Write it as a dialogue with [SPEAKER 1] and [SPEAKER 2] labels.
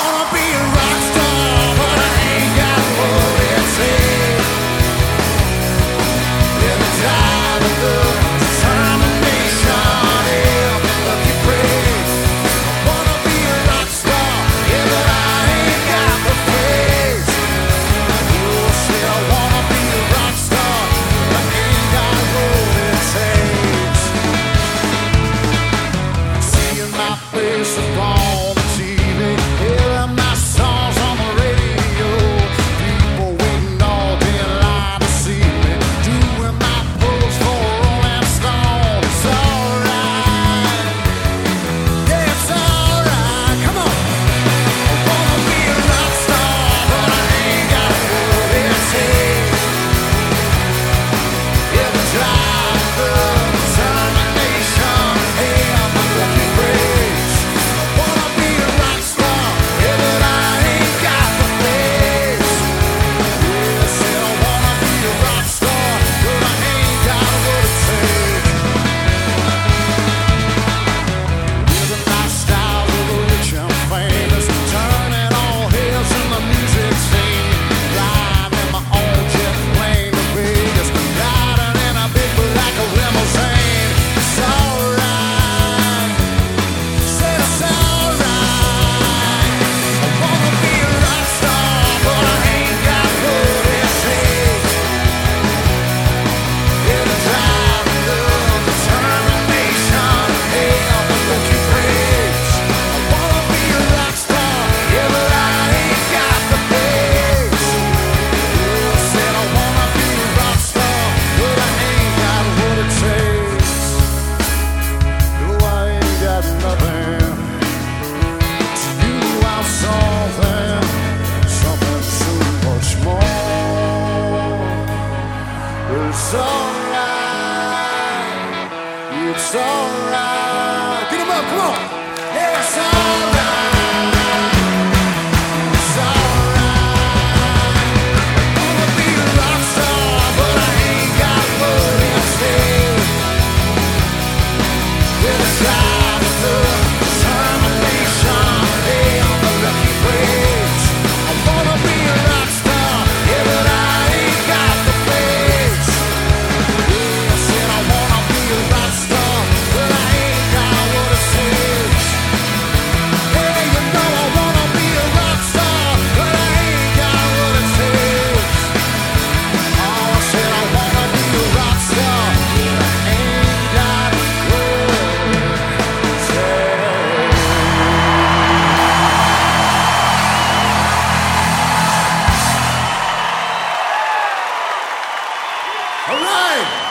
[SPEAKER 1] It's alright. It's alright. Get 'em up, come on. It's alright. It's alright. Wanna be a rock star, but I ain't got what it takes. With a drive, with the determination, hey, on the lucky breaks. I wanna be a rock star, yeah, but I ain't got the face. Yeah, I said I wanna be a rock star, but I ain't got what it takes. Hey, you know I wanna be a rock star, but I ain't got what it takes. Oh, I said I wanna be a rock star, but I ain't got what it takes. All right.